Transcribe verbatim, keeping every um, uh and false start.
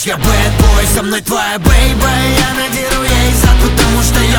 Я bad boy, со мной твоя бейба. Я надеру ей зад, потому что